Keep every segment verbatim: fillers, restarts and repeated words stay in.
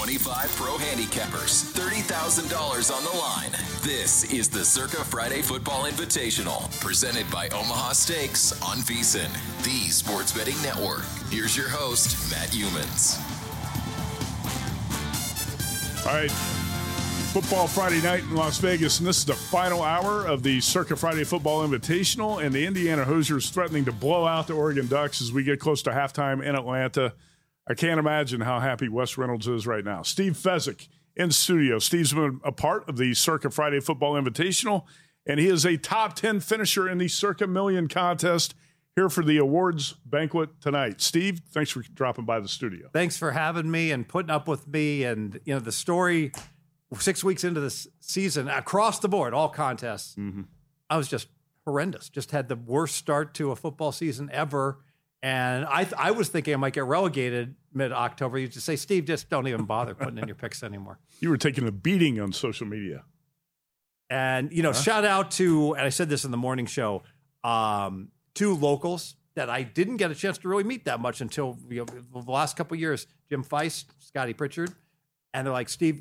twenty-five pro handicappers, thirty thousand dollars on the line. This is the Circa Friday Football Invitational, presented by Omaha Steaks on VSiN, the sports betting network. Here's your host, Matt Youmans. All right, Football Friday night in Las Vegas, and this is the final hour of the Circa Friday Football Invitational, and the Indiana Hoosiers threatening to blow out the Oregon Ducks as we get close to halftime in Atlanta. I can't imagine how happy Wes Reynolds is right now. Steve Fezzik in studio. Steve's been a part of the Circa Friday Football Invitational, and he is a top ten finisher in the Circa Million contest here for the awards banquet tonight. Steve, thanks for dropping by the studio. Thanks for having me and putting up with me. And, you know, the story six weeks into this season, across the board, all contests, mm-hmm. I was just horrendous. Just had the worst start to a football season ever. And I th- I was thinking I might get relegated mid-October. You just say, Steve, just don't even bother putting in your picks anymore. You were taking a beating on social media. And, you know, huh? shout out to, and I said this in the morning show, um, two locals that I didn't get a chance to really meet that much until, you know, the last couple of years, Jim Feist, Scotty Pritchard. And they're like, Steve,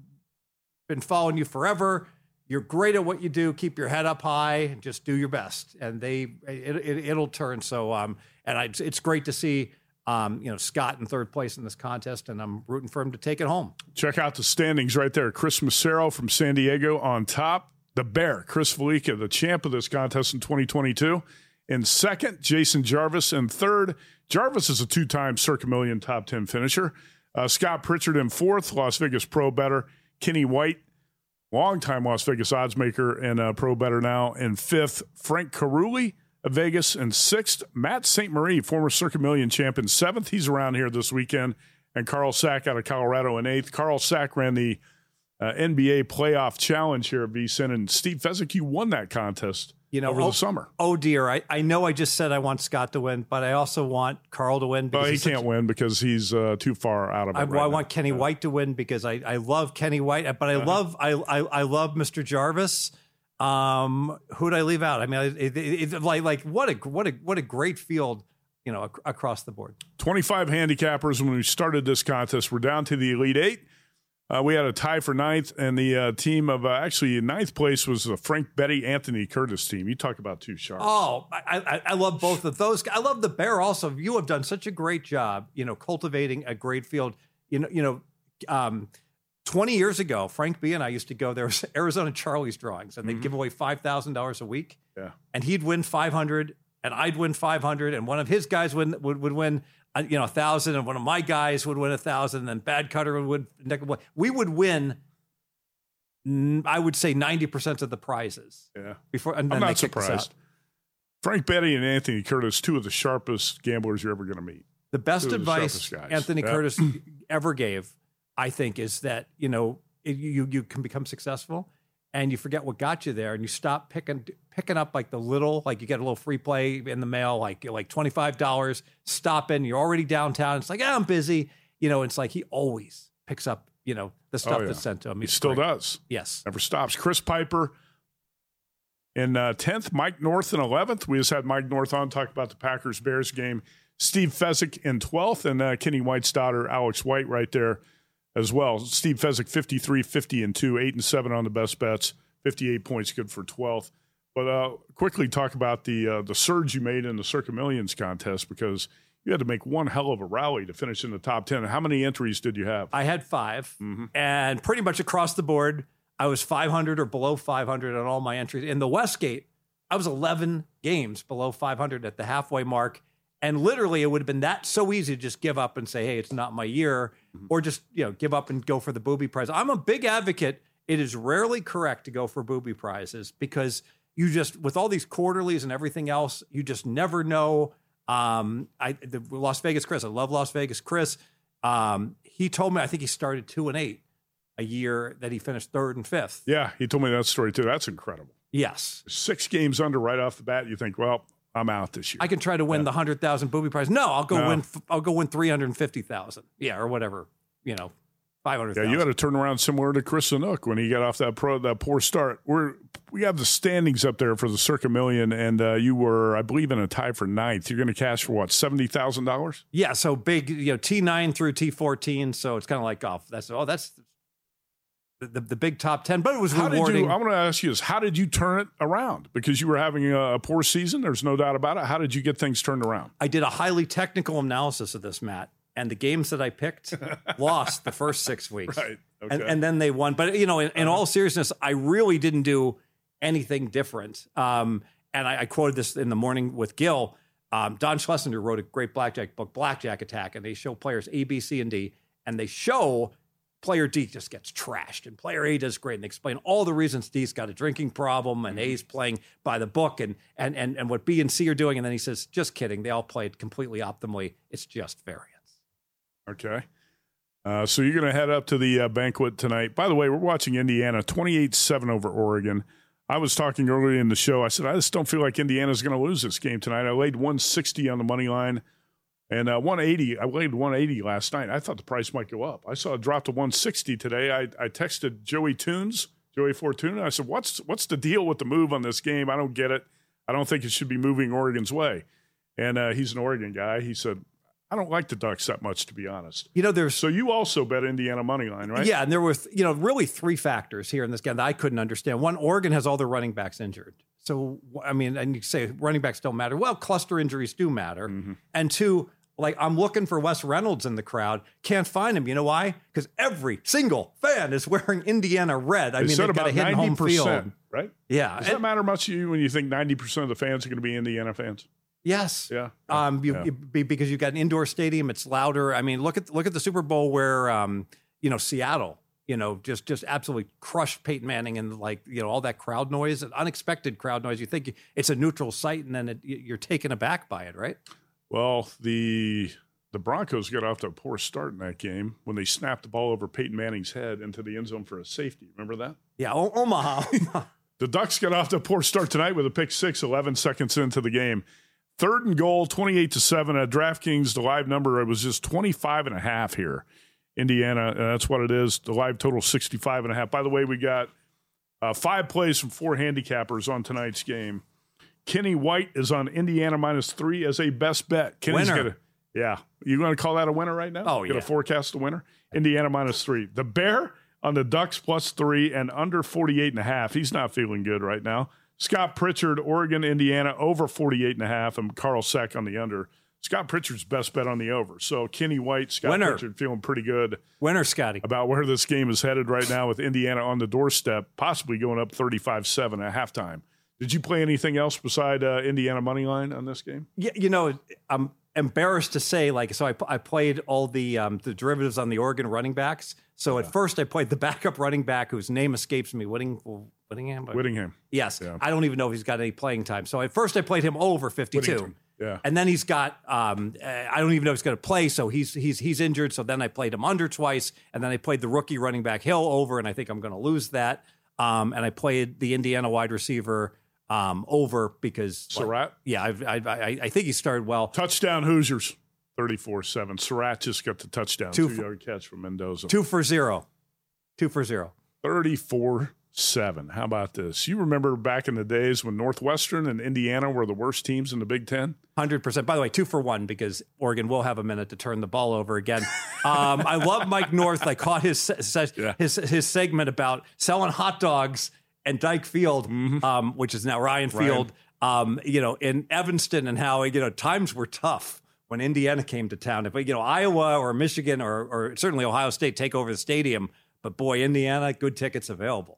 been following you forever. You're great at what you do. Keep your head up high and just do your best. And they, it, it, it'll turn. So, um, and I, it's great to see, um, you know, Scott in third place in this contest, and I'm rooting for him to take it home. Check out the standings right there. Chris Massaro from San Diego on top. The Bear, Chris Felica, the champ of this contest in twenty twenty-two. In second, Jason Jarvis. In third, Jarvis is a two-time Circa Million top ten finisher. Uh, Scott Pritchard in fourth, Las Vegas Pro Better. Kenny White, longtime Las Vegas odds maker and uh, Pro Better now. In fifth, Frank Carulli of Vegas. In sixth, Matt Saint Marie, former Circa Million champ. In seventh, he's around here this weekend. And Carl Sack out of Colorado in eighth. Carl Sack ran the uh, N B A playoff challenge here at VSiN. And Steve Fezzik, you won that contest. You know, over oh, the summer. Oh, dear. I, I know I just said I want Scott to win, but I also want Carl to win. Because well, he can't win because he's uh, too far out of it. I, right well, I now. want Kenny yeah. White to win because I, I love Kenny White, but I uh-huh. love I, I I love Mister Jarvis. Um, who'd I leave out? I mean, it, it, it, like like what a what a what a great field, you know, ac- across the board. twenty-five handicappers when we started this contest. We're down to the Elite Eight. Uh, we had a tie for ninth, and the uh, team of uh, actually ninth place was the Frank Betty, Anthony Curtis team. You talk about two sharps. Oh, I, I, I love both of those. I love the Bear also. You have done such a great job, you know, cultivating a great field. You know, you know, um, twenty years ago, Frank B and I used to go there was Arizona Charlie's drawings, and they'd mm-hmm. give away five thousand dollars a week. Yeah, and he'd win five hundred, and I'd win five hundred, and one of his guys would would, would win. Uh, you know, a thousand, and one of my guys would win a thousand, and then Bad Cutter would win. We would win, I would say, ninety percent of the prizes. Yeah. Before, and then I'm not they kicked us surprised. out. Frank Betty and Anthony Curtis, two of the sharpest gamblers you're ever going to meet. The best two advice the Anthony yeah. Curtis ever gave, I think, is that, you know, it, you you can become successful and you forget what got you there, and you stop picking picking up like the little, like you get a little free play in the mail, like like twenty-five dollars, stop in, you're already downtown. It's like, ah, I'm busy. You know, it's like he always picks up, you know, the stuff oh, yeah. that's sent to him. He's he still great. does. Yes. Never stops. Chris Piper in uh, tenth, Mike North in eleventh. We just had Mike North on, talk about the Packers-Bears game. Steve Fezzik in twelfth, and uh, Kenny White's daughter, Alex White, right there as well. Steve Fezzik, fifty-three, fifty, and two, eight and seven on the best bets, fifty-eight points, good for twelfth. But uh, quickly talk about the uh, the surge you made in the Circa Millions contest, because you had to make one hell of a rally to finish in the top ten. How many entries did you have? I had five, mm-hmm. and pretty much across the board, I was five hundred or below five hundred on all my entries. In the Westgate, I was eleven games below five hundred at the halfway mark. And literally, it would have been that so easy to just give up and say, hey, it's not my year, mm-hmm. or just, you know, give up and go for the booby prize. I'm a big advocate. It is rarely correct to go for booby prizes because you just, with all these quarterlies and everything else, you just never know. Um, I the Las Vegas Chris, I love Las Vegas Chris. Um, he told me, I think he started two and eight a year that he finished third and fifth. Yeah, he told me that story too. That's incredible. Yes. Six games under right off the bat. You think, well, I'm out this year. I can try to win yeah. the hundred thousand booby prize. No, I'll go no. win. I'll go win three hundred and fifty thousand. Yeah, or whatever. You know. five hundred. Yeah, you had to turn around similar to Chris Sanook when he got off that pro that poor start. We're we have the standings up there for the Circa Million, and uh, you were, I believe, in a tie for ninth. You're going to cash for what, seventy thousand dollars? Yeah, so big, you know, T nine through T fourteen. So it's kind of like golf. That's oh, that's the, the the big top ten. But it was how rewarding. Did you, I'm going to ask you this: how did you turn it around? Because you were having a, a poor season. There's no doubt about it. How did you get things turned around? I did a highly technical analysis of this, Matt. And the games that I picked lost the first six weeks. Right. Okay. And, and then they won. But, you know, in, in all seriousness, I really didn't do anything different. Um, and I, I quoted this in the morning with Gil. Um, Don Schlesinger wrote a great blackjack book, Blackjack Attack, and they show players A, B, C, and D. And they show player D just gets trashed, and player A does great. And they explain all the reasons D's got a drinking problem, and A's playing by the book, and and and and what B and C are doing. And then he says, just kidding. They all played completely optimally. It's just variance. Okay. Uh, so you're going to head up to the uh, banquet tonight. By the way, we're watching Indiana twenty-eight seven over Oregon. I was talking earlier in the show. I said, I just don't feel like Indiana's going to lose this game tonight. I laid one sixty on the money line and uh, one eighty. I laid one eighty last night. I thought the price might go up. I saw it drop to one sixty today. I, I texted Joey Tunes, Joey Fortuna. I said, what's, what's the deal with the move on this game? I don't get it. I don't think it should be moving Oregon's way. And uh, he's an Oregon guy. He said, I don't like the Ducks that much, to be honest. You know, there's so you also bet Indiana money line, right? Yeah, and there was, you know, really three factors here in this game that I couldn't understand. One, Oregon has all their running backs injured. So, I mean, and you say running backs don't matter. Well, cluster injuries do matter. Mm-hmm. And two, like I'm looking for Wes Reynolds in the crowd, can't find him. You know why? Because every single fan is wearing Indiana red. I they mean, they've got to hit home field, right? Yeah. Does and, that matter much to you when you think ninety percent of the fans are going to be Indiana fans? Yes. Yeah. Um. You, yeah. you, because you've got an indoor stadium. It's louder. I mean, look at look at the Super Bowl where, um, you know, Seattle, you know, just just absolutely crushed Peyton Manning and like you know all that crowd noise, unexpected crowd noise. You think it's a neutral site, and then it, you're taken aback by it, right? Well, the the Broncos got off to a poor start in that game when they snapped the ball over Peyton Manning's head into the end zone for a safety. Remember that? Yeah, o- Omaha. The Ducks got off to a poor start tonight with a pick six, eleven seconds into the game. Third and goal, twenty-eight to seven at DraftKings. The live number, it was just twenty-five and a half here. Indiana, uh, that's what it is. The live total, sixty-five and a half. By the way, we got uh, five plays from four handicappers on tonight's game. Kenny White is on Indiana minus three as a best bet. Kenny's winner. Gonna, yeah. You going to call that a winner right now? Oh, Gonna yeah. forecast a winner? Indiana minus three. The Bear on the Ducks plus three and under forty-eight and a half. He's not feeling good right now. Scott Pritchard, Oregon, Indiana, over forty-eight and a half, and Carl Sack on the under. Scott Pritchard's best bet on the over. So Kenny White, Scott Winner. Pritchard feeling pretty good. Winner, Scotty. About where this game is headed right now with Indiana on the doorstep, possibly going up thirty-five seven at halftime. Did you play anything else beside uh, Indiana money line on this game? Yeah, you know, I'm embarrassed to say, like, so I, I played all the um, the derivatives on the Oregon running backs. So yeah. at first I played the backup running back whose name escapes me, Whitting, Whittingham. Whittingham. Yes. Yeah. I don't even know if he's got any playing time. So at first I played him over fifty-two. Whittington. Yeah. And then he's got, um, I don't even know if he's going to play. So he's he's he's injured. So then I played him under twice. And then I played the rookie running back Hill over. And I think I'm going to lose that. Um, and I played the Indiana wide receiver um, over because. Surratt? Yeah, I, I, I, I think he started well. Touchdown Hoosiers, thirty-four seven. Surratt just got the touchdown. Two Two-yard catch from Mendoza. Two for zero. Two for zero. thirty-four seven. How about this? You remember back in the days when Northwestern and Indiana were the worst teams in the Big Ten? one hundred percent. By the way, two for one because Oregon will have a minute to turn the ball over again. Um, I love Mike North. I caught his his, Yeah. his his segment about selling hot dogs and Dyke Field, Mm-hmm. um, which is now Ryan Field, um, you know, in Evanston, and how, you know, times were tough when Indiana came to town. If, you know, Iowa or Michigan or, or certainly Ohio State take over the stadium, but boy, Indiana, good tickets available.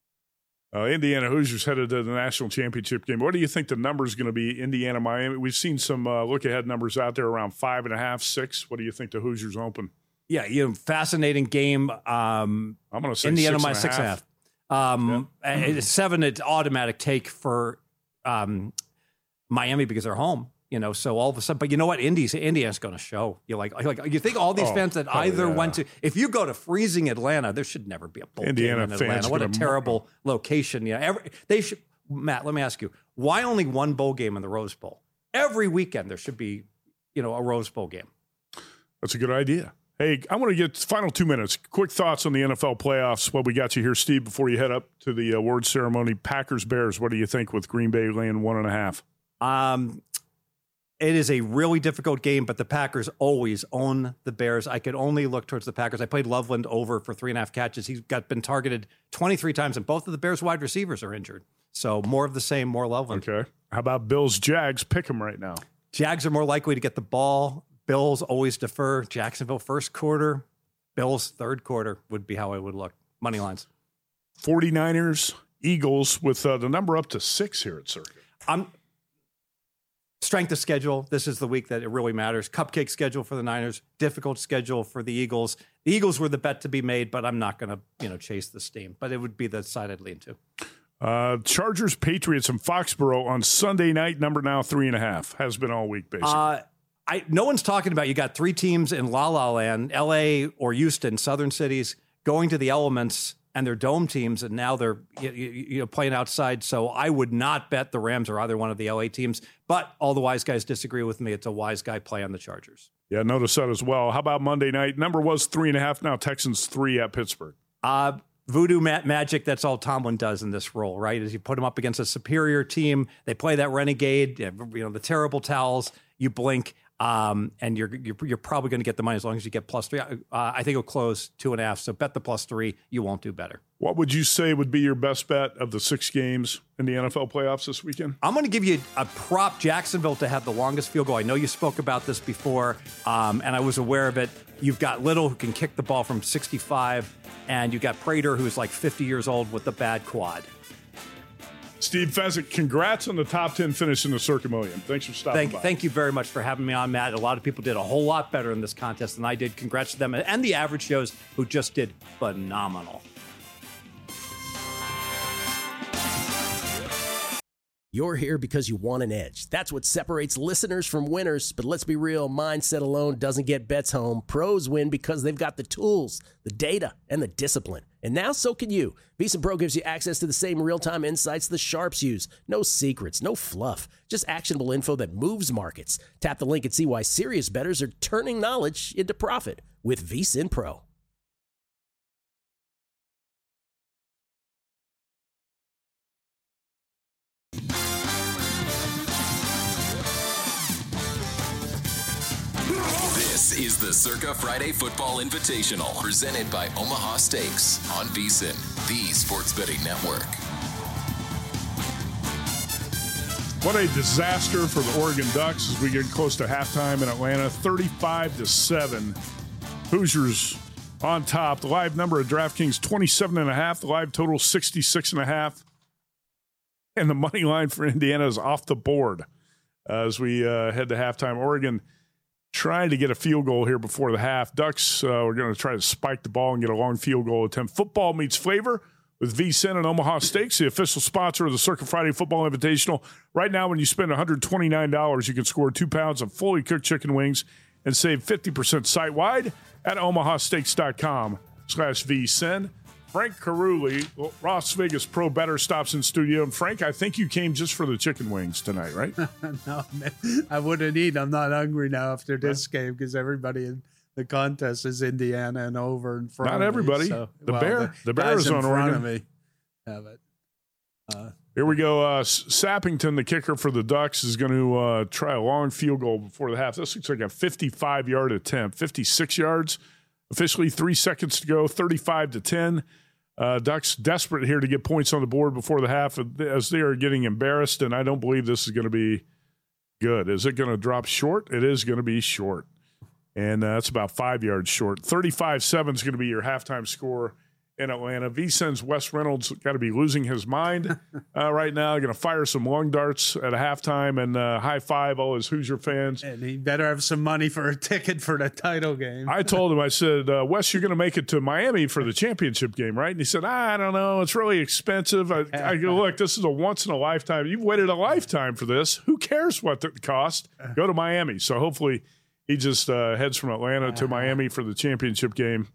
Uh, Indiana Hoosiers headed to the national championship game. What do you think the number is going to be? Indiana, Miami. We've seen some uh, look-ahead numbers out there around five and a half, six. What do you think the Hoosiers open? Yeah, you know, fascinating game. Um, I'm going to say Indiana six minus and a six and a half. half. Um, yeah. Seven, it's automatic take for um, Miami because they're home. You know, so all of a sudden, but you know what? Indy's Indiana's going to show. You like, like you think all these Oh, fans that oh, either yeah. went to. If you go to freezing Atlanta, there should never be a bowl Indiana game in fans Atlanta. What a gonna- terrible location. Yeah, every, they should. Matt, let me ask you: why only one bowl game in the Rose Bowl? Every weekend there should be, you know, a Rose Bowl game. That's a good idea. Hey, I want to get final two minutes. Quick thoughts on the N F L playoffs. What we got you here, Steve, before you head up to the award ceremony. Packers-Bears, what do you think with Green Bay laying one and a half? Um, it is a really difficult game, but the Packers always own the Bears. I could only look towards the Packers. I played Loveland over for three and a half catches. He's got been targeted twenty-three times, and both of the Bears wide receivers are injured. So more of the same, more Loveland. Okay. How about Bills-Jags? Pick them right now. Jags are more likely to get the ball. Bills always defer. Jacksonville first quarter. Bills third quarter would be how it would look. Money lines. 49ers, Eagles with uh, the number up to six here at Circuit. I'm strength of schedule. This is the week that it really matters. Cupcake schedule for the Niners. Difficult schedule for the Eagles. The Eagles were the bet to be made, but I'm not going to you know chase the steam. But it would be the side I'd lean to. Uh, Chargers, Patriots, and Foxborough on Sunday night. Number now three and a half. Has been all week, basically. Uh, I, no one's talking about you got three teams in La La Land, L A or Houston, southern cities, going to the elements and they're dome teams, and now they're you, you know playing outside. So I would not bet the Rams or either one of the L A teams. But all the wise guys disagree with me. It's a wise guy play on the Chargers. Yeah, notice that as well. How about Monday night? Number was three and a half. Now Texans three at Pittsburgh. Uh, voodoo ma- magic. That's all Tomlin does in this role, right? Is you put them up against a superior team. They play that renegade, you know, the terrible towels. You blink. Um, and you're, you're you're probably going to get the money as long as you get plus three. Uh, I think it'll close two and a half. So bet the plus three. You won't do better. What would you say would be your best bet of the six games in the N F L playoffs this weekend? I'm going to give you a prop Jacksonville to have the longest field goal. I know you spoke about this before, um, and I was aware of it. You've got Little who can kick the ball from sixty-five, and you've got Prater who's like fifty years old with the bad quad. Steve Fezzik, congrats on the top ten finish in the Circa Million. Thanks for stopping thank, by. Thank you very much for having me on, Matt. A lot of people did a whole lot better in this contest than I did. Congrats to them and the average shows who just did phenomenal. You're here because you want an edge. That's what separates listeners from winners. But let's be real, mindset alone doesn't get bets home. Pros win because they've got the tools, the data, and the discipline. And now so can you. VSiN Pro gives you access to the same real-time insights the sharps use. No secrets, no fluff, just actionable info that moves markets. Tap the link and see why serious bettors are turning knowledge into profit with VSiN Pro. This is the Circa Friday Football Invitational, presented by Omaha Steaks on VSiN, the sports betting network. What a disaster for the Oregon Ducks as we get close to halftime in Atlanta, thirty-five to seven. Hoosiers on top. The live number of DraftKings, twenty-seven and a half. The live total, sixty-six and a half. And the money line for Indiana is off the board uh, as we uh, head to halftime. Oregon trying to get a field goal here before the half. Ducks uh, are going to try to spike the ball and get a long field goal attempt. Football meets flavor with VSiN and Omaha Steaks, the official sponsor of the Circa Friday Football Invitational. Right now, when you spend one hundred twenty-nine dollars, you can score two pounds of fully cooked chicken wings and save fifty percent site-wide at omahasteaks.com slash VSiN. Frank Caruli, Las Vegas Pro Bettor, stops in studio. And Frank, I think you came just for the chicken wings tonight, right? No, man, I wouldn't eat. I'm not hungry now after this game because everybody in the contest is Indiana and over in front. Not of everybody. Me, so, the well, Bear, the, the Bear is in on front Oregon. of me. Have it. Uh, Here we go. Uh, Sappington, the kicker for the Ducks, is going to uh, try a long field goal before the half. This looks like a fifty-five-yard attempt, fifty-six yards. Officially, three seconds to go, thirty-five to ten. Uh, Ducks desperate here to get points on the board before the half as they are getting embarrassed, and I don't believe this is going to be good. Is it going to drop short? It is going to be short, and uh, that's about five yards short. thirty-five seven is going to be your halftime score in Atlanta. VSiN's Wes Reynolds got to be losing his mind uh, right now. Going to fire some long darts at a halftime and uh, high five all his Hoosier fans. and he better have some money for a ticket for the title game. I told him, I said, uh, Wes, you're going to make it to Miami for the championship game, right? And he said, I don't know. It's really expensive. I, I go, look, this is a once in a lifetime. You've waited a lifetime for this. Who cares what it cost? Go to Miami. So hopefully he just uh, heads from Atlanta to Miami for the championship game.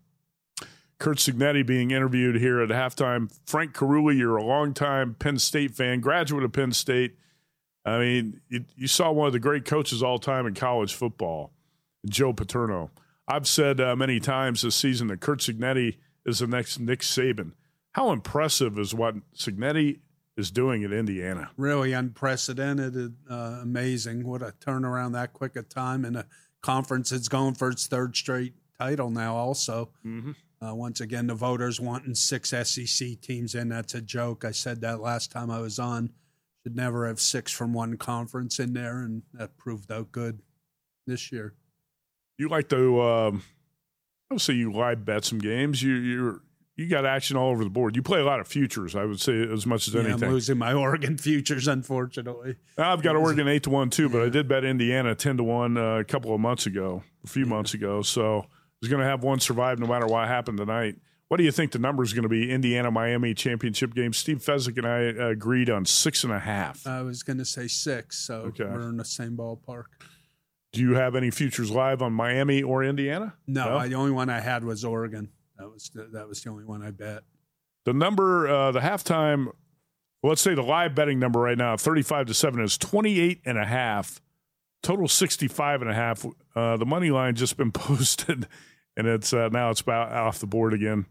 Curt Cignetti being interviewed here at halftime. Frank Caruli, you're a longtime Penn State fan, graduate of Penn State. I mean, you, you saw one of the great coaches all time in college football, Joe Paterno. I've said uh, many times this season that Curt Cignetti is the next Nick Saban. How impressive is what Cignetti is doing at Indiana? Really unprecedented, uh, amazing. What a turnaround that quick a time in a conference that's going for its third straight title now also. Mm-hmm. Uh, once again, the voters wanting six S E C teams in. That's a joke. I said that last time I was on. Should never have six from one conference in there, and that proved out good this year. You like to, um, obviously you live bet some games. You you you got action all over the board. You play a lot of futures, I would say, as much as yeah, anything. I'm losing my Oregon futures, unfortunately. I've got Oregon eight to one too, but yeah. I did bet Indiana ten to one uh, a couple of months ago, a few yeah. months ago. So I was going to have one survive no matter what happened tonight. What do you think the number is going to be? Indiana Miami championship game. Steve Fezzik and I uh, agreed on six and a half. I was going to say six, so okay. we're in the same ballpark. Do you have any futures live on Miami or Indiana? No, no? I, the only one I had was Oregon. That was the, that was the only one I bet. The number, uh, the halftime, well, let's say the live betting number right now, thirty-five to seven, is twenty-eight and a half. Total sixty-five and a half. Uh, the money line just been posted, and it's uh, now it's about off the board again.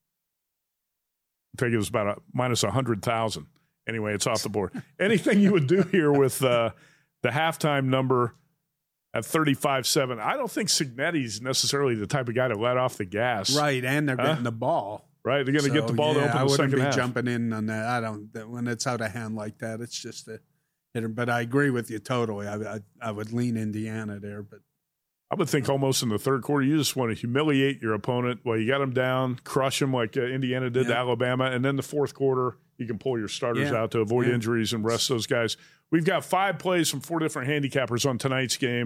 I think it was about a minus one hundred thousand. Anyway, it's off the board. Anything you would do here with uh, the halftime number at thirty-five seven? I don't think Cignetti's necessarily the type of guy to let off the gas. Right, and they're huh? getting the ball. Right, they're going to so, get the ball yeah, to open I the wouldn't second be half. jumping in on that. I don't. When it's out of hand like that, it's just a hitter. But I agree with you totally. I, I, I would lean Indiana there, but I would think almost in the third quarter, you just want to humiliate your opponent. Well, you got them down, crush them like uh, Indiana did yeah. to Alabama, and then the fourth quarter, you can pull your starters yeah. out to avoid yeah. injuries and rest those guys. We've got five plays from four different handicappers on tonight's game.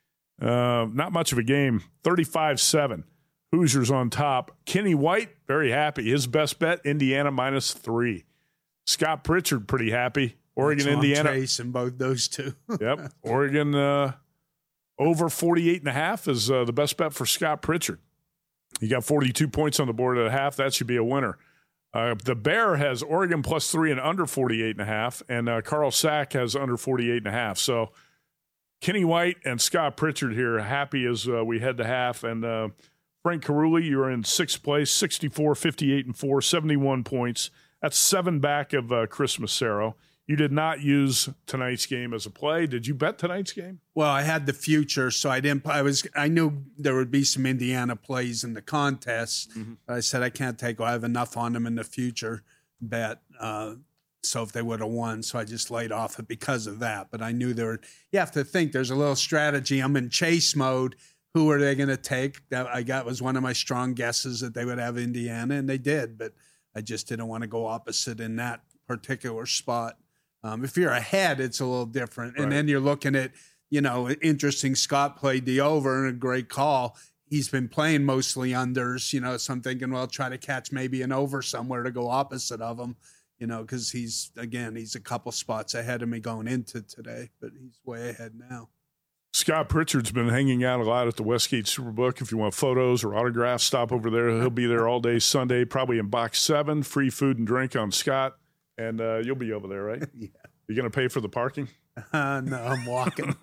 Uh, not much of a game, thirty-five seven. Hoosiers on top. Kenny White, very happy. His best bet, Indiana minus three. Scott Pritchard, pretty happy. Oregon, Tom Indiana. Chasing both those two. Yep. Oregon uh, over forty-eight and a half is uh, the best bet for Scott Pritchard. You got forty-two points on the board at a half. That should be a winner. Uh, the Bear has Oregon plus three and under forty-eight and a half, and uh, Carl Sack has under forty-eight and a half. So Kenny White and Scott Pritchard here happy as uh, we head to half. And uh, Frank Caruli, you're in sixth place, sixty-four, fifty-eight, and four, seventy-one points. That's seven back of uh, Chris Massaro. You did not use tonight's game as a play. Did you bet tonight's game? Well, I had the future, so I didn't. I was. I knew there would be some Indiana plays in the contest. Mm-hmm. I said I can't take. I have enough on them in the future bet. Uh, so if they would have won, so I just laid off it because of that. But I knew there were. You have to think. There's a little strategy. I'm in chase mode. Who are they going to take? That I got was one of my strong guesses that they would have Indiana, and they did. But I just didn't want to go opposite in that particular spot. Um, if you're ahead, it's a little different. And right. then you're looking at, you know, interesting. Scott played the over and a great call. He's been playing mostly unders, you know, so I'm thinking, well, try to catch maybe an over somewhere to go opposite of him, you know, because he's, again, he's a couple spots ahead of me going into today, but he's way ahead now. Scott Pritchard's been hanging out a lot at the Westgate Superbook. If you want photos or autographs, stop over there. He'll be there all day Sunday, probably in box seven, free food and drink on Scott. And uh, you'll be over there, right? Yeah. You going to pay for the parking? Uh, no, I'm walking.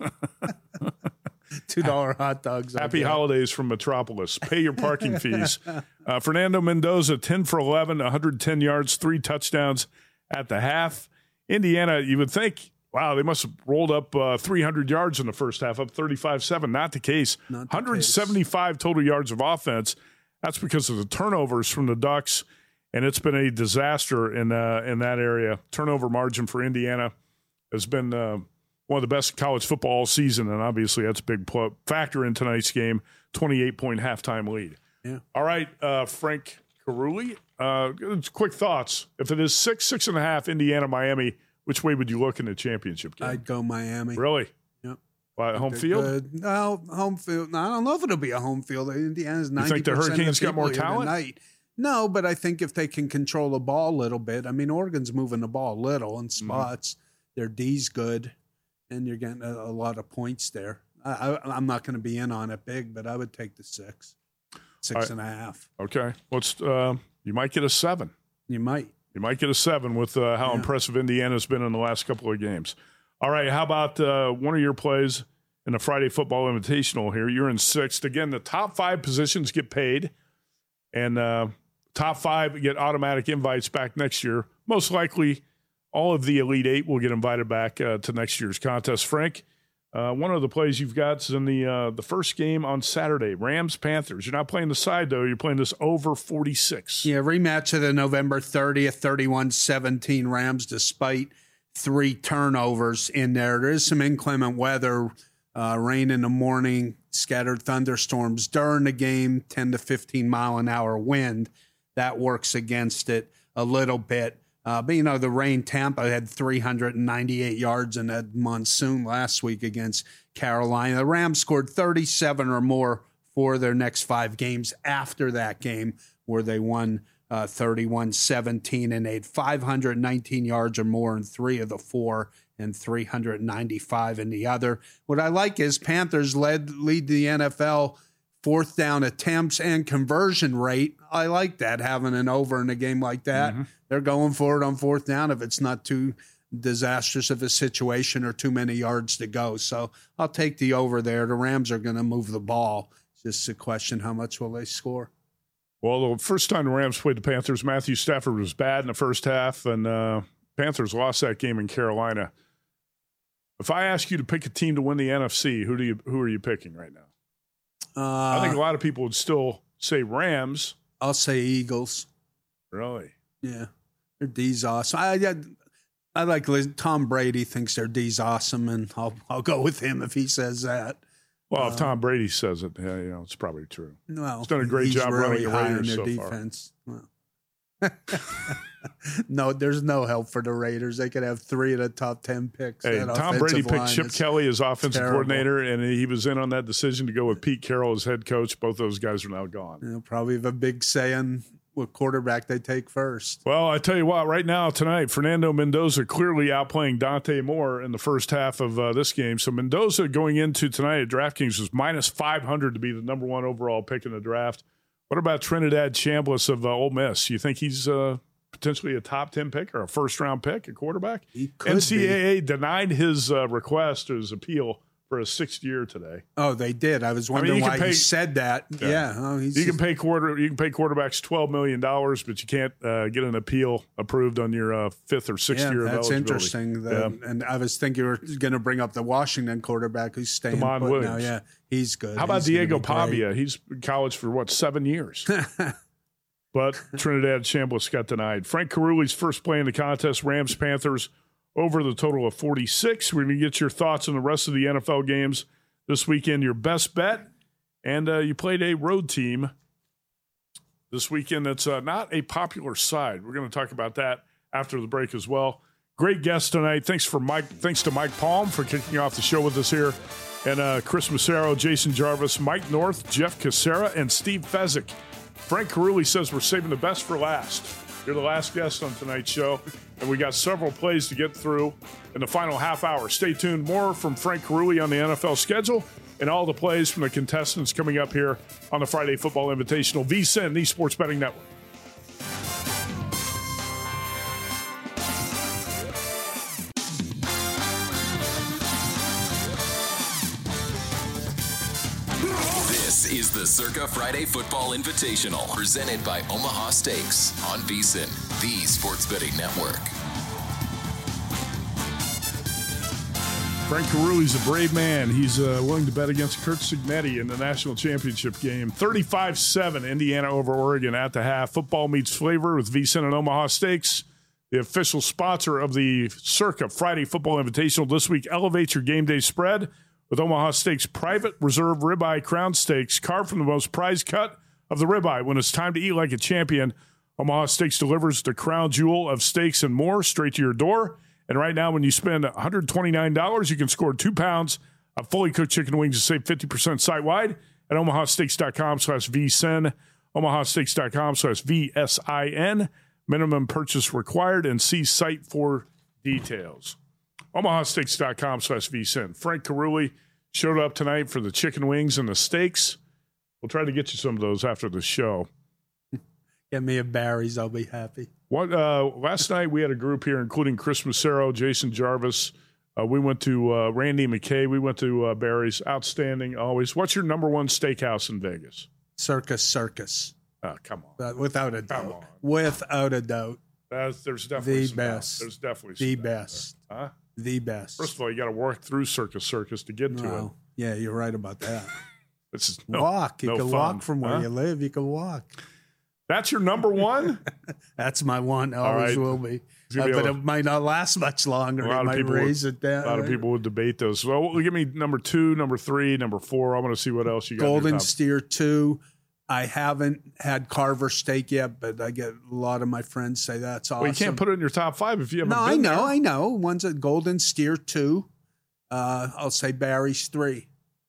two dollar hot dogs. Happy holidays from Metropolis. Pay your parking fees. Uh, Fernando Mendoza, ten for eleven, one hundred ten yards, three touchdowns at the half. Indiana, you would think, wow, they must have rolled up uh, three hundred yards in the first half, up thirty-five seven. Not the case. Not the one hundred seventy-five case. Total yards of offense. That's because of the turnovers from the Ducks. And it's been a disaster in uh, in that area. Turnover margin for Indiana has been uh, one of the best in college football all season, and obviously that's a big pl- factor in tonight's game, twenty-eight point halftime lead. Yeah. All right, uh, Frank Caruli, uh, quick thoughts. If it is six, six and a half, Indiana, Miami, which way would you look in the championship game? I'd go Miami. Really? Yep. By home They're field? Good. No, home field. No, I don't know if it'll be a home field. Indiana's ninety You think the percent Hurricanes of the got more people here talent? tonight. No, but I think if they can control the ball a little bit, I mean, Oregon's moving the ball a little in spots. Mm-hmm. Their D's good, and you're getting a, a lot of points there. I, I, I'm not going to be in on it big, but I would take the six, six right. and a half. Okay. What's uh, you might get a seven. You might. You might get a seven with uh, how yeah. impressive Indiana's been in the last couple of games. All right, how about uh, one of your plays in the Friday Football Invitational here. You're in sixth. Again, the top five positions get paid, and uh, top five get automatic invites back next year. Most likely, all of the Elite Eight will get invited back uh, to next year's contest. Frank, uh, one of the plays you've got is in the uh, the first game on Saturday, Rams-Panthers. You're not playing the side, though. You're playing this over forty-six. Yeah, rematch of the November thirtieth, thirty-one seventeen Rams, despite three turnovers in there. There is some inclement weather, uh, rain in the morning, scattered thunderstorms during the game, ten to fifteen mile an hour wind. That works against it a little bit. Uh, but, you know, the rain, Tampa had three hundred ninety-eight yards in that monsoon last week against Carolina. The Rams scored thirty-seven or more for their next five games after that game, where they won uh, thirty-one seventeen and they had five hundred nineteen yards or more in three of the four and three hundred ninety-five in the other. What I like is Panthers led lead the N F L fourth down attempts and conversion rate. I like that, having an over in a game like that. Mm-hmm. They're going for it on fourth down if it's not too disastrous of a situation or too many yards to go. So I'll take the over there. The Rams are going to move the ball. It's just a question, how much will they score? Well, the first time the Rams played the Panthers, Matthew Stafford was bad in the first half, and uh, Panthers lost that game in Carolina. If I ask you to pick a team to win the N F C, who do you who are you picking right now? Uh, I think a lot of people would still say Rams. I'll say Eagles. Really? Yeah. Their D's awesome. I, I, I like Tom Brady thinks their D's awesome, and I'll I'll go with him if he says that. Well, uh, if Tom Brady says it, yeah, you know, it's probably true. Well, he's done a great he's job really running the high Raiders in their so defense. Well. No, there's no help for the Raiders. They could have three of the top ten picks. Hey, that Tom Brady picked Chip is Kelly as offensive terrible. coordinator, and he was in on that decision to go with Pete Carroll as head coach. Both those guys are now gone. They'll probably have a big say in what quarterback they take first. Well, I tell you what, right now, tonight, Fernando Mendoza clearly outplaying Dante Moore in the first half of uh, this game. So Mendoza going into tonight at DraftKings was minus five hundred to be the number one overall pick in the draft. What about Trinidad Chambliss of uh, Ole Miss? You think he's uh, potentially a top ten pick or a first-round pick, a quarterback? He could N C double A be. denied his uh, request or his appeal for a sixth year today. Oh, they did. I was wondering I mean, why pay, he said that. Yeah, yeah. Oh, he's you just, can pay quarter. You can pay quarterbacks twelve million dollars, but you can't uh, get an appeal approved on your uh, fifth or sixth yeah, year of that's eligibility. interesting. That, yeah. And I was thinking you were going to bring up the Washington quarterback who's staying Damon put Williams. now. Yeah, he's good. How about he's Diego Pavia? He's in college for what, seven years? But Trinidad Chambliss got denied. Frank Caruli's first play in the contest, Rams Panthers, over the total of forty-six. We're going to get your thoughts on the rest of the N F L games this weekend, your best bet. And uh, you played a road team this weekend that's uh, not a popular side. We're going to talk about that after the break as well. Great guest tonight. Thanks for Mike. Thanks to Mike Palm for kicking off the show with us here. And uh, Chris Massaro, Jason Jarvis, Mike North, Jeff Cassera, and Steve Fezzik. Frank Caruli says we're saving the best for last. You're the last guest on tonight's show, and we got several plays to get through in the final half hour. Stay tuned. More from Frank Caruli on the N F L schedule and all the plays from the contestants coming up here on the Friday Football Invitational, V S I N, the Sports Betting Network. This is the Circa Friday Football Invitational, presented by Omaha Steaks on V S I N, the Sports Betting Network. Frank Caruli's a brave man. He's uh, willing to bet against Curt Cignetti in the national championship game. thirty-five seven, Indiana over Oregon at the half. Football meets flavor with V S I N and Omaha Steaks, the official sponsor of the Circa Friday Football Invitational. This week, elevate your game day spread with Omaha Steaks Private Reserve Ribeye Crown Steaks, carved from the most prized cut of the ribeye. When it's time to eat like a champion, Omaha Steaks delivers the crown jewel of steaks and more straight to your door. And right now, when you spend one hundred twenty-nine dollars, you can score two pounds of fully cooked chicken wings and save fifty percent site-wide at omahasteaks.com slash vsin, omahasteaks.com slash V S I N. Minimum purchase required, and see site for details. omahasteaks.com slash vsin. Frank Caruli showed up tonight for the chicken wings and the steaks. We'll try to get you some of those after the show. Get me a Barry's, I'll be happy. What uh, last night we had a group here, including Chris Massaro, Jason Jarvis, Uh, we went to uh, Randy McKay. We went to uh, Barry's. Outstanding, always. What's your number one steakhouse in Vegas? Circus Circus. Oh, come on. Uh, without a doubt. Come on. Without a doubt. That's, there's definitely The some best. doubt. There's definitely The some doubt best. there. Huh? The best. First of all, you got to work through Circus Circus to get to it. No. Yeah, you're right about that. This is no, walk. You no can fun. walk from where Huh? you live. You can walk. That's your number one? That's my one. Always right. will be. Gonna Uh, be but able- it might not last much longer. A lot It of might people raise would, it down. A lot of people would debate those. So well, give me number two, number three, number four. I want to see what else you got. in your Golden top. Steer two. I haven't had Carver steak yet, but I get a lot of my friends say that's awesome. Well, you can't put it in your top five if you haven't No, I been know, there. I know. One's at Golden Steer two. Uh, I'll say Barry's three.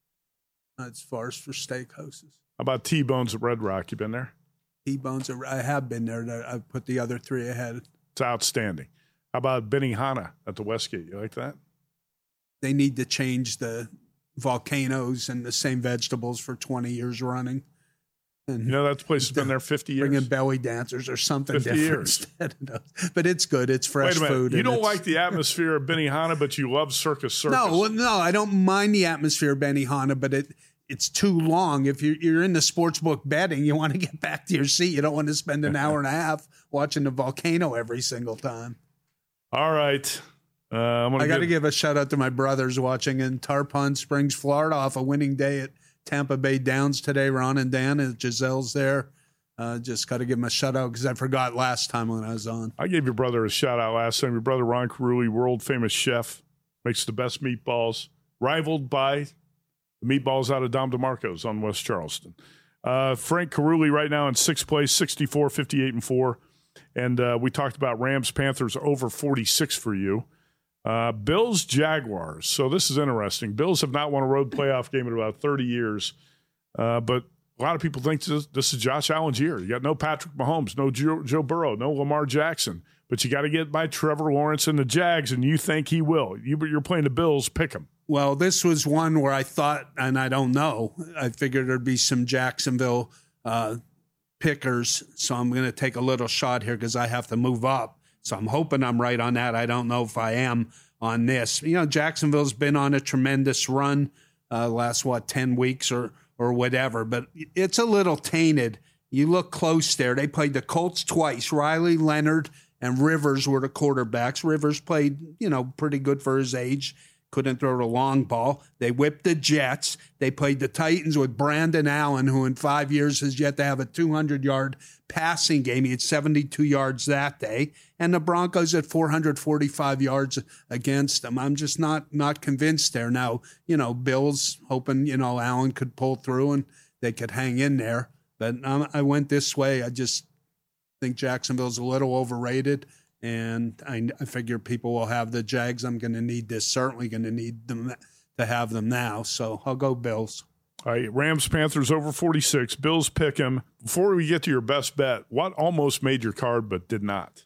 As far as for steakhouses, How about T-Bones at Red Rock? You been there? T-Bones. are- I have been there. I put the other three ahead. It's outstanding. How about Benihana at the Westgate? You like that? They need to change the volcanoes and the same vegetables for twenty years running. And You know that place has been there fifty years. bring in belly dancers or something fifty different years. instead of those. But it's good. It's fresh Wait a minute. food. You and don't it's- like the atmosphere of Benihana, but you love Circus Circus. No, well, no, I don't mind the atmosphere of Benihana, but it it's too long. If you're you're in the sports book betting, you want to get back to your seat. You don't want to spend an hour and a half watching the volcano every single time. All right. Uh, I'm gonna I got to give, give a shout out to my brothers watching in Tarpon Springs, Florida, off a winning day at Tampa Bay Downs today. Ron and Dan and Giselle's there. Uh, just got to give them a shout out because I forgot last time when I was on. I gave your brother a shout out last time. Your brother Ron Carulli, world famous chef, makes the best meatballs, rivaled by the meatballs out of Dom DeMarco's on West Charleston. Uh, Frank Carulli right now in sixth place, sixty-four, fifty-eight, and four. And uh, we talked about Rams Panthers over forty-six for you. Uh, Bills Jaguars. So this is interesting. Bills have not won a road playoff game in about thirty years, uh, but a lot of people think this, this is Josh Allen's year. You got no Patrick Mahomes, no Joe, Joe Burrow, no Lamar Jackson, but you got to get by Trevor Lawrence and the Jags, and you think he will. You, you're playing the Bills. Pick him. Well, this was one where I thought, and I don't know, I figured there'd be some Jacksonville uh, pickers, so I'm going to take a little shot here because I have to move up. So I'm hoping I'm right on that. I don't know if I am on this. You know, Jacksonville's been on a tremendous run uh, last, what, ten weeks or or whatever, but it's a little tainted. You look close there. They played the Colts twice. Riley Leonard and Rivers were the quarterbacks. Rivers played, you know, pretty good for his age. Couldn't throw the long ball. They whipped the Jets. They played the Titans with Brandon Allen, who in five years has yet to have a two hundred yard passing game. He had seventy-two yards that day. And the Broncos at four hundred forty-five yards against them. I'm just not not convinced there. Now, you know, Bills hoping, you know, Allen could pull through and they could hang in there. But um, I went this way. I just think Jacksonville's a little overrated. And I, I figure people will have the Jags. I'm going to need this. Certainly going to need them to have them now. So I'll go Bills. All right, Rams Panthers over forty-six. Bills pick him. Before we get to your best bet, what almost made your card but did not?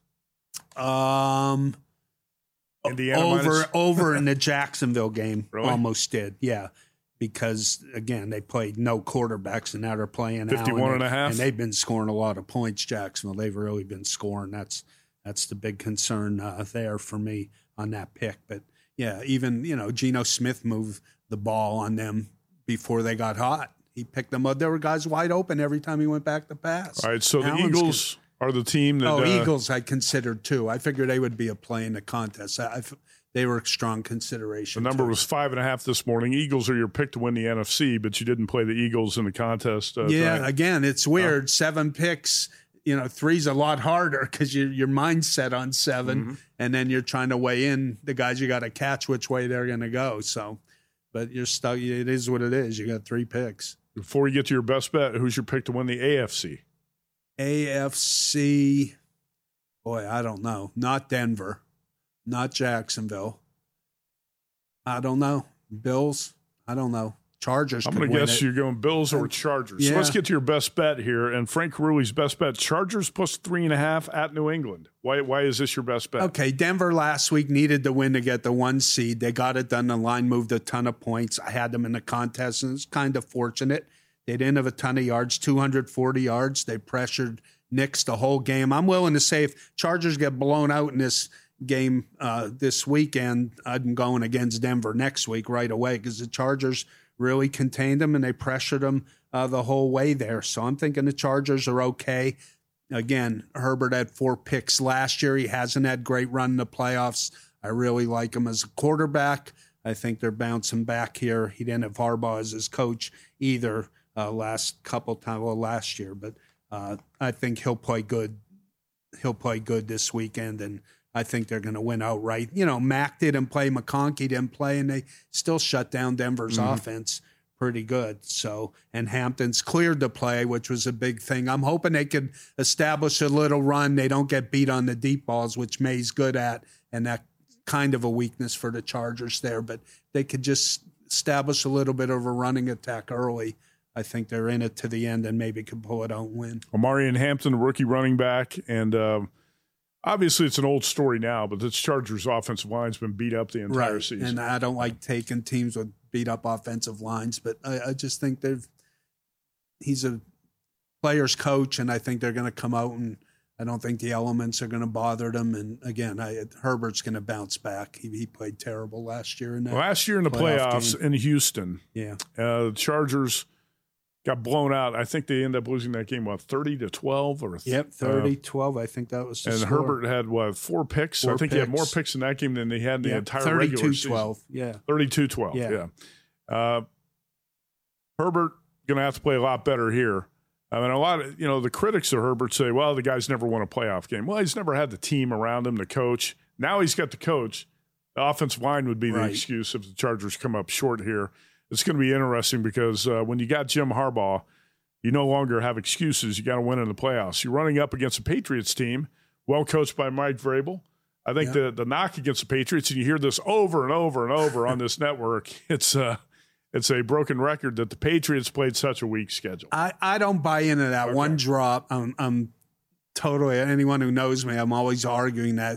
Um, Indiana over minus- over in the Jacksonville game, Really? almost did. Yeah, because again they played no quarterbacks and now they're playing fifty-one Allen, and a half. and they've been scoring a lot of points. Jacksonville, they've really been scoring. That's that's the big concern uh, there for me on that pick. But yeah, even you know Geno Smith moved the ball on them before they got hot. He picked them up. There were guys wide open every time he went back to pass. All right, so the Allen's Eagles are the team that. Oh, uh, Eagles I considered too. I figured they would be a play in the contest. I, I, they were a strong consideration. The number too. was five and a half this morning. Eagles are your pick to win the N F C, but you didn't play the Eagles in the contest. Uh, yeah, tonight. again, it's weird. Seven picks, you know, three's a lot harder because your your mind's set on seven, Mm-hmm. and then you're trying to weigh in the guys you got to catch which way they're going to go. So, but you're stuck. It is what it is. You got three picks. Before we get to your best bet, who's your pick to win the A F C? A F C, boy, I don't know. Not Denver, not Jacksonville. I don't know. Bills, I don't know. Chargers. I'm could going to win guess it. you're going Bills over Chargers. So yeah. let's get to your best bet here. And Frank Carulli's best bet: Chargers plus three and a half at New England. Why? Why is this your best bet? Okay, Denver last week needed to win to get the one seed. They got it done. The line moved a ton of points. I had them in the contest, and it's kind of fortunate. They didn't have a ton of yards, two hundred forty yards. They pressured Knicks the whole game. I'm willing to say if Chargers get blown out in this game uh, this weekend, I'm going against Denver next week right away because the Chargers really contained them and they pressured them uh, the whole way there. So I'm thinking the Chargers are okay. Again, Herbert had four picks last year. He hasn't had great run in the playoffs. I really like him as a quarterback. I think they're bouncing back here. He didn't have Harbaugh as his coach either uh, last couple times, well, last year. But uh, I think he'll play good. He'll play good this weekend, and I think they're going to win outright. You know, Mack didn't play, McConkey didn't play, and they still shut down Denver's mm-hmm. offense pretty good. So, and Hampton's cleared to play, which was a big thing. I'm hoping they could establish a little run. They don't get beat on the deep balls, which May's good at, and that kind of a weakness for the Chargers there. But they could just establish a little bit of a running attack early. I think they're in it to the end and maybe can pull it out and win. Omarion Hampton, rookie running back, and uh, obviously it's an old story now, but this Chargers offensive line's been beat up the entire right. season. And I don't like taking teams with beat up offensive lines, but I, I just think they've he's a player's coach, and I think they're going to come out, and I don't think the elements are going to bother them. And again, I, Herbert's going to bounce back. He, he played terrible last year in that last year in the playoff playoffs game. in Houston. Yeah, uh, the Chargers got blown out. I think they ended up losing that game, what, thirty to twelve? Or th- yep, thirty twelve. Uh, I think that was the And score. Herbert had, what, four picks? Four I think picks. he had more picks in that game than they had in the yeah, entire regular season. thirty-two twelve, yeah. thirty-two twelve, yeah. Yeah. Uh, Herbert going to have to play a lot better here. I mean, a lot of, you know, the critics of Herbert say, well, the guy's never won a playoff game. Well, he's never had the team around him, the coach. Now he's got the coach. The offensive line would be the right. excuse if the Chargers come up short here. It's going to be interesting because uh, when you got Jim Harbaugh, you no longer have excuses. You got to win in the playoffs. You're running up against a Patriots team, well coached by Mike Vrabel. I think yeah. the the knock against the Patriots, and you hear this over and over and over on this network, it's uh, it's a broken record that the Patriots played such a weak schedule. I, I don't buy into that Okay. one drop. I'm, I'm totally, anyone who knows me, I'm always arguing that.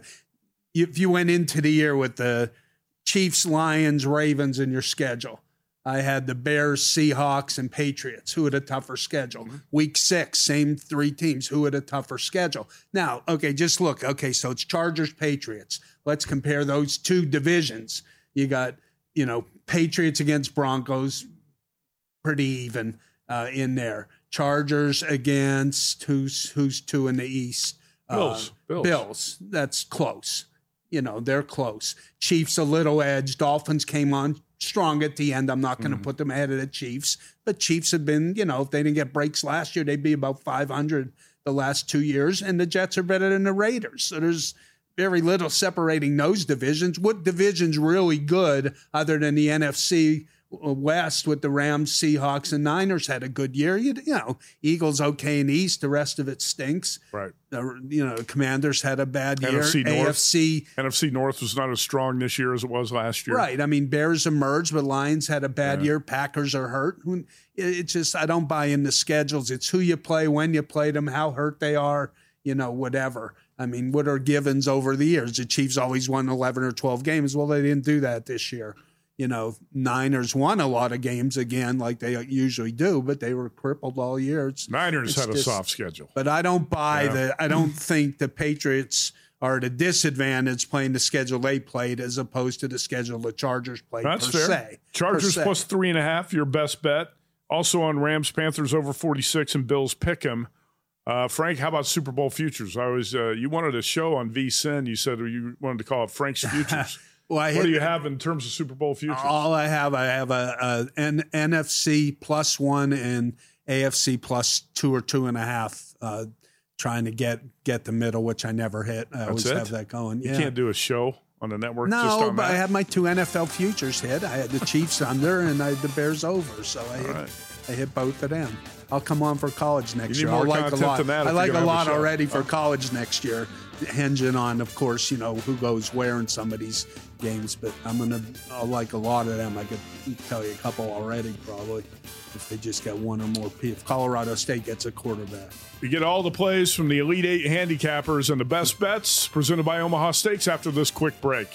If you went into the year with the Chiefs, Lions, Ravens in your schedule, I had the Bears, Seahawks, and Patriots. Who had a tougher schedule? Mm-hmm. Week six, same three teams. Who had a tougher schedule? Now, okay, just look. Okay, so it's Chargers, Patriots. Let's compare those two divisions. You got, you know, Patriots against Broncos, pretty even uh, in there. Chargers against who's who's two in the East? Bills. Uh, Bills. Bills. That's close. You know, they're close. Chiefs a little edge. Dolphins came on strong at the end. I'm not going to mm-hmm. put them ahead of the Chiefs. But Chiefs have been, you know, if they didn't get breaks last year, they'd be about five hundred the last two years. And the Jets are better than the Raiders. So there's very little separating those divisions. What division's really good other than the N F C West with the Rams, Seahawks, and Niners had a good year? You, you know, Eagles okay in the East. The rest of it stinks. Right. The, you know, Commanders had a bad year. N F C North. A F C N F C North was not as strong this year as it was last year. Right. I mean, Bears emerged, but Lions had a bad Yeah. year. Packers are hurt. It's just, I don't buy into schedules. It's who you play, when you play them, how hurt they are, you know, whatever. I mean, what are givens over the years? The Chiefs always won eleven or twelve games. Well, they didn't do that this year. You know, Niners won a lot of games again, like they usually do, but they were crippled all year. It's, Niners it's had just, a soft schedule. But I don't buy Yeah. the, I don't think the Patriots are at a disadvantage playing the schedule they played as opposed to the schedule the Chargers played. That's per fair. Se, Chargers per se. plus three and a half, your best bet. Also on Rams, Panthers over forty-six, and Bills pick 'em. Uh, Frank, how about Super Bowl futures? I was uh, you wanted a show on V S I N. You said you wanted to call it Frank's Futures. Well, I what hit, do you have in terms of Super Bowl futures? all I have, I have a, a an N F C plus one and A F C plus two or two and a half. Uh, trying to get get the middle, which I never hit. I That's always it? have that going. You Yeah. can't do a show on the network No, just on but that? I had my two N F L futures hit. I had the Chiefs under and I had the Bears over. So I hit, right. I hit both of them. I'll come on for college next You need year. I more like a content lot. than that if I you're like gonna a have a lot show. already for Oh. college next year, hinging on, of course, you know, who goes where in some of these games. But I'm gonna, I'll like a lot of them. I could tell you a couple already, probably, if they just get one or more. If Colorado State gets a quarterback. You get all the plays from the Elite Eight handicappers and the best bets presented by Omaha Steaks after this quick break.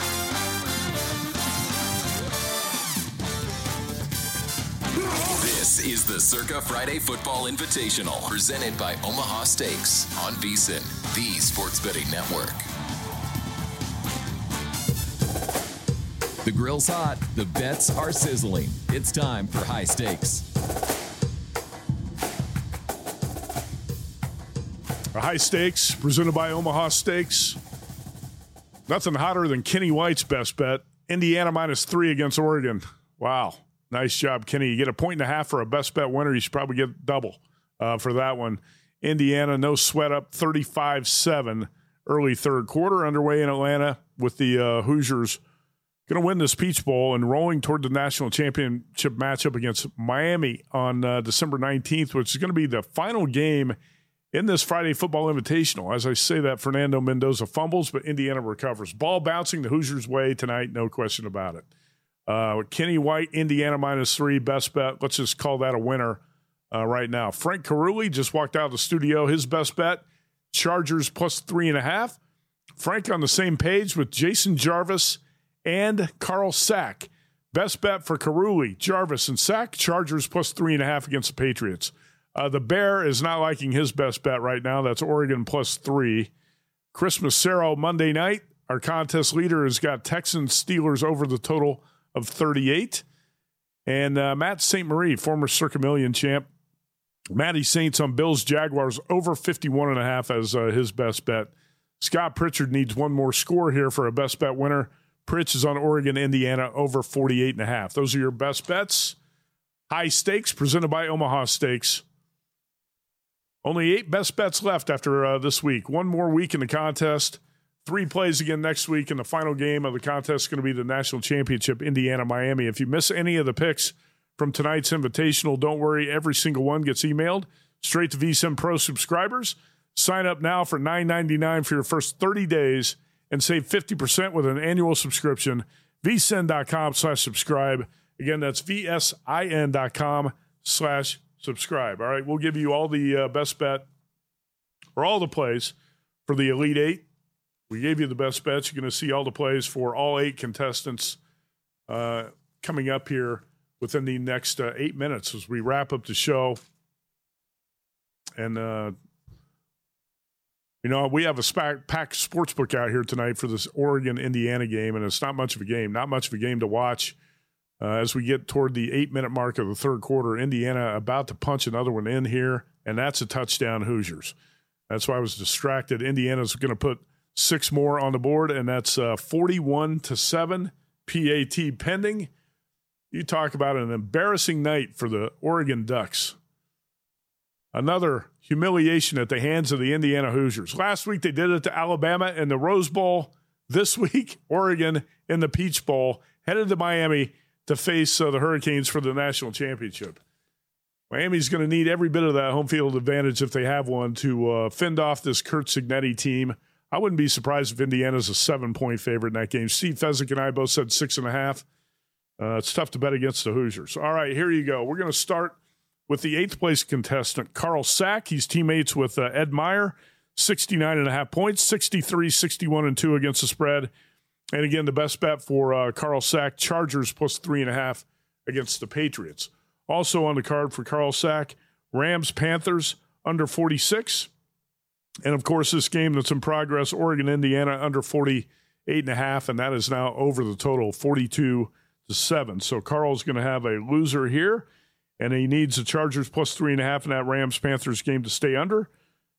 This This is the Circa Friday Football Invitational, presented by Omaha Steaks on VSiN, the sports betting network. The grill's hot, the bets are sizzling. It's time for High Stakes. A High Stakes presented by Omaha Steaks. Nothing hotter than Kenny White's best bet. Indiana minus three against Oregon. Wow. Nice job, Kenny. You get a point and a half for a best bet winner. You should probably get double uh, for that one. Indiana, no sweat, up thirty-five seven early third quarter, underway in Atlanta with the uh, Hoosiers going to win this Peach Bowl and rolling toward the national championship matchup against Miami on uh, December nineteenth, which is going to be the final game in this Friday Football Invitational. As I say that, Fernando Mendoza fumbles, but Indiana recovers. Ball bouncing the Hoosiers' way tonight, no question about it. Uh, Kenny White, Indiana minus three, best bet. Let's just call that a winner uh, right now. Frank Caruli just walked out of the studio. His best bet, Chargers plus three and a half. Frank on the same page with Jason Jarvis and Carl Sack. Best bet for Caruli, Jarvis, and Sack. Chargers plus three and a half against the Patriots. Uh, the Bear is not liking his best bet right now. That's Oregon plus three. Chris Massaro, Monday night. Our contest leader has got Texans Steelers over the total of thirty-eight. And uh, Matt Saint Marie, former Circa Million champ. Matty Saints on Bills Jaguars over fifty-one and a half as uh, his best bet. Scott Pritchard needs one more score here for a best bet winner. Pritch is on Oregon, Indiana over forty-eight and a half. Those are your best bets. High Stakes presented by Omaha Steaks. Only eight best bets left after uh, this week. One more week in the contest. Three plays again next week, and the final game of the contest is going to be the national championship, Indiana-Miami. If you miss any of the picks from tonight's invitational, don't worry. Every single one gets emailed straight to VSiN Pro subscribers. Sign up now for nine ninety-nine for your first thirty days and save fifty percent with an annual subscription. vsin.com slash subscribe. Again, that's vsin.com slash subscribe. All right, we'll give you all the uh, best bet or all the plays for the Elite Eight. We gave you the best bets. You're going to see all the plays for all eight contestants uh, coming up here within the next uh, eight minutes as we wrap up the show. And, uh, you know, we have a sp- packed sportsbook out here tonight for this Oregon-Indiana game, and it's not much of a game, not much of a game to watch. Uh, as we get toward the eight-minute mark of the third quarter, Indiana about to punch another one in here, and that's a touchdown Hoosiers. That's why I was distracted. Indiana's going to put six more on the board, and that's uh, forty-one to seven, P A T pending. You talk about an embarrassing night for the Oregon Ducks. Another humiliation at the hands of the Indiana Hoosiers. Last week they did it to Alabama in the Rose Bowl. This week, Oregon in the Peach Bowl, headed to Miami to face uh, the Hurricanes for the national championship. Miami's going to need every bit of that home field advantage if they have one to uh, fend off this Curt Cignetti team. I wouldn't be surprised if Indiana's a seven-point favorite in that game. Steve Fezzik and I both said six and a half. Uh, it's tough to bet against the Hoosiers. All right, here you go. We're going to start with the eighth place contestant, Carl Sack. He's teammates with uh, Ed Meyer, sixty-nine and a half points, sixty-three, sixty-one, and two against the spread. And again, the best bet for uh, Carl Sack, Chargers plus three and a half against the Patriots. Also on the card for Carl Sack, Rams, Panthers, under forty-six. And, of course, this game that's in progress, Oregon, Indiana, under forty-eight and a half, and that is now over the total, forty-two to seven. So Carl's going to have a loser here, and he needs the Chargers plus three and a half in that Rams-Panthers game to stay under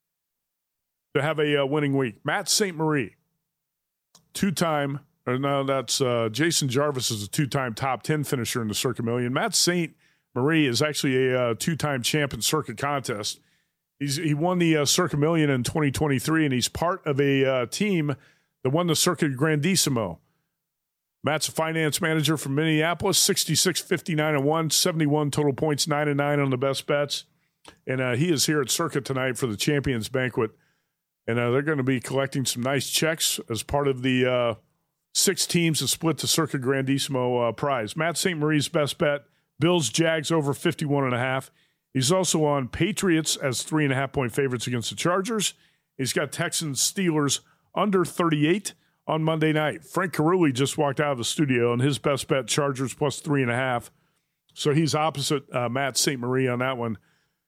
to have a uh, winning week. Matt Saint Marie, two-time, or no, that's uh, Jason Jarvis is a two-time top ten finisher in the Circa Million. Matt Saint Marie is actually a uh, two-time champ in Circa contest. He's, he won the uh, Circa Million in twenty twenty-three, and he's part of a uh, team that won the Circa Grandissimo. Matt's a finance manager from Minneapolis, sixty-six, fifty-nine, and one, seventy-one total points, nine and nine on the best bets. And uh, he is here at Circa tonight for the Champions Banquet. And uh, they're going to be collecting some nice checks as part of the uh, six teams that split the Circa Grandissimo uh, prize. Matt Saint Marie's best bet, Bills, Jags over fifty-one and a half. He's also on Patriots as three and a half point favorites against the Chargers. He's got Texans, Steelers under thirty-eight on Monday night. Frank Caruli just walked out of the studio, and his best bet, Chargers plus three and a half. So he's opposite uh, Matt Saint Marie on that one.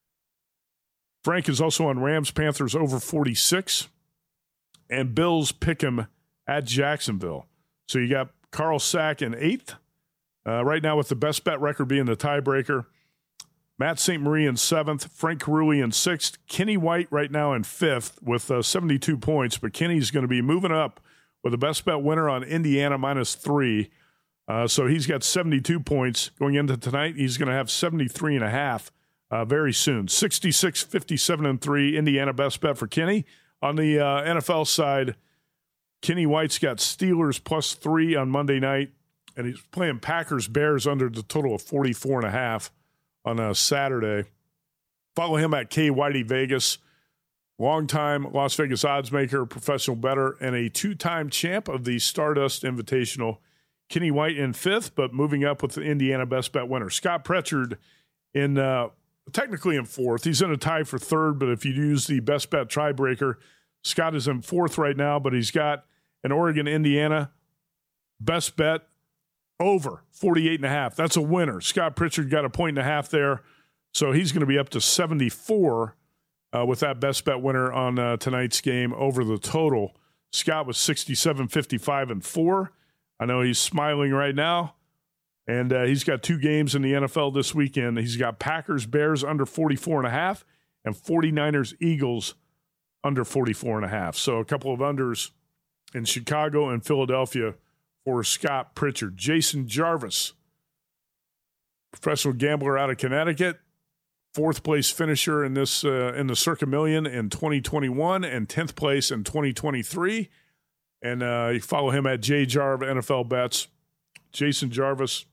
Frank is also on Rams, Panthers over forty-six, and Bills pick him at Jacksonville. So you got Carl Sack in eighth, uh, right now with the best bet record being the tiebreaker. Matt Saint Marie in seventh, Frank Carulli in sixth, Kenny White right now in fifth with uh, seventy-two points, but Kenny's going to be moving up with the best bet winner on Indiana minus three. Uh, so he's got seventy-two points going into tonight. He's going to have seventy-three and a half uh, very soon. sixty-six, fifty-seven, and three, Indiana best bet for Kenny. On the uh, N F L side, Kenny White's got Steelers plus three on Monday night, and he's playing Packers Bears under the total of forty-four and a half on a Saturday. Follow him at K Whitey Vegas, longtime Las Vegas odds maker, professional bettor, and a two-time champ of the Stardust Invitational. Kenny White in fifth, but moving up with the Indiana best bet winner. Scott Pritchard in uh, technically in fourth. He's in a tie for third, but if you use the best bet tiebreaker, Scott is in fourth right now, but he's got an Oregon, Indiana best bet over forty-eight and a half. That's a winner. Scott Pritchard got a point and a half there, so he's going to be up to seventy-four uh, with that best bet winner on uh, tonight's game over the total. Scott was sixty-seven, fifty-five, and four. I know he's smiling right now, and uh, he's got two games in the N F L this weekend. He's got Packers, Bears under forty-four and a half, and forty-niners, Eagles under forty-four and a half. So a couple of unders in Chicago and Philadelphia for Scott Pritchard. Jason Jarvis, professional gambler out of Connecticut, fourth place finisher in this uh, in the Circa Million in twenty twenty-one and tenth place in twenty twenty-three. And uh, you follow him at J Jarv N F L Bets. Jason Jarvis,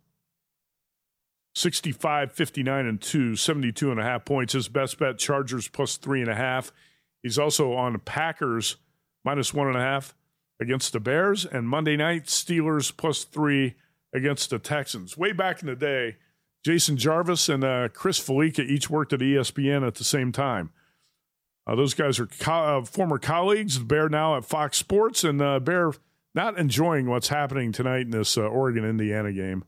sixty-five, fifty-nine, and two, seventy-two and a half points. His best bet, Chargers plus three and a half. He's also on Packers minus one and a half against the Bears. And Monday night, Steelers plus three against the Texans. Way back in the day, Jason Jarvis and uh, Chris Felica each worked at E S P N at the same time. Uh, those guys are co- uh, former colleagues. Bear now at Fox Sports, and uh, Bear not enjoying what's happening tonight in this uh, Oregon-Indiana game.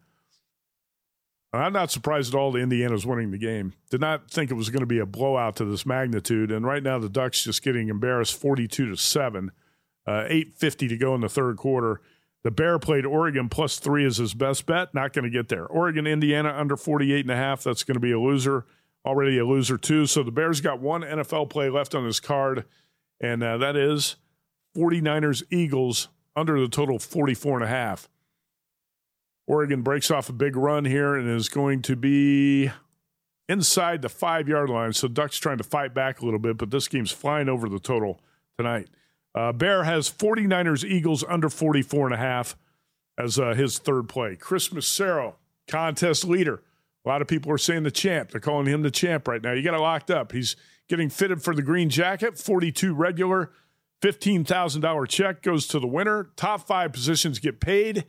I'm not surprised at all that Indiana's winning the game. Did not think it was going to be a blowout to this magnitude, and right now the Ducks just getting embarrassed forty-two to seven. Uh, eight fifty to go in the third quarter. The Bear played Oregon plus three as his best bet. Not going to get there. Oregon, Indiana under forty-eight and a half. That's going to be a loser. Already a loser, too. So the Bears got one N F L play left on this card, and uh, that is forty-niners, Eagles under the total forty-four and a half. Oregon breaks off a big run here and is going to be inside the five-yard line. So Ducks trying to fight back a little bit, but this game's flying over the total tonight. Uh, Bear has forty-niners, Eagles under forty-four and a half as uh, his third play. Chris Massaro, contest leader. A lot of people are saying the champ. They're calling him the champ right now. You got it locked up. He's getting fitted for the green jacket, forty-two regular, fifteen thousand dollars check goes to the winner. Top five positions get paid.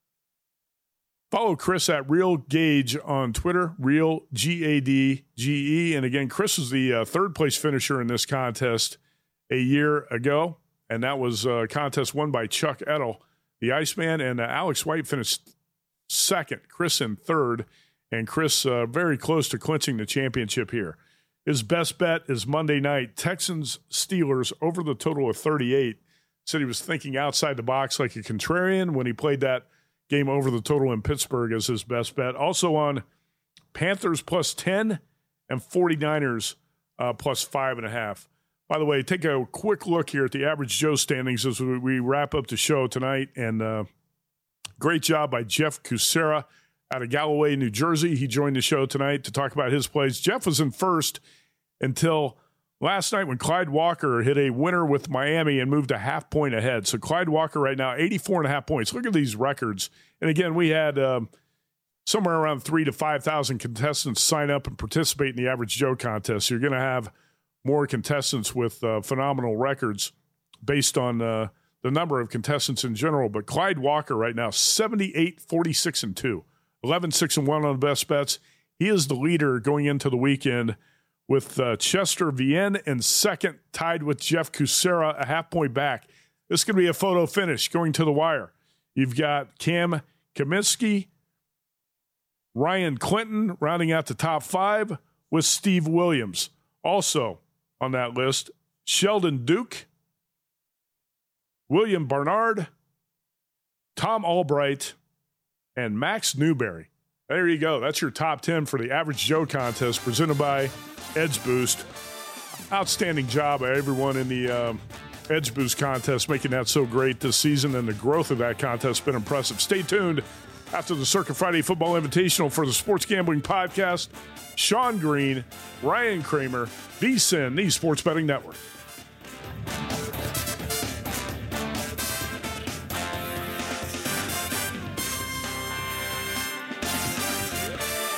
Follow Chris at Real Gauge on Twitter, Real G A D G E. And again, Chris was the uh, third place finisher in this contest a year ago. And that was a contest won by Chuck Edel, the Iceman, and uh, Alex White finished second, Chris in third, and Chris uh, very close to clinching the championship here. His best bet is Monday night, Texans-Steelers over the total of thirty-eight. Said he was thinking outside the box like a contrarian when he played that game over the total in Pittsburgh as his best bet. Also on Panthers plus ten and forty-niners uh, plus five and a half. By the way, take a quick look here at the Average Joe standings as we, we wrap up the show tonight. And uh, great job by Jeff Kucera out of Galloway, New Jersey. He joined the show tonight to talk about his plays. Jeff was in first until last night when Clyde Walker hit a winner with Miami and moved a half point ahead. So Clyde Walker right now, eighty-four and a half points. Look at these records. And again, we had um, somewhere around three to five thousand contestants sign up and participate in the Average Joe contest. So you're going to have more contestants with uh, phenomenal records based on uh, the number of contestants in general. But Clyde Walker right now, seventy-eight, forty-six, and two. eleven, six, and one on the best bets. He is the leader going into the weekend with uh, Chester Vienne in second, tied with Jeff Kucera, a half point back. This is going to be a photo finish going to the wire. You've got Cam Kaminsky Ryan Clinton rounding out the top five with Steve Williams. Also on that list, Sheldon Duke, William Barnard, Tom Albright, and Max Newberry. There you go. That's your top ten for the Average Joe contest presented by Edge Boost. Outstanding job by everyone in the um, Edge Boost contest, making that so great this season, and the growth of that contest has been impressive. Stay tuned after the Circa Friday Football Invitational for the Sports Gambling Podcast. Sean Green, Ryan Kramer, VSiN, the Sports Betting Network.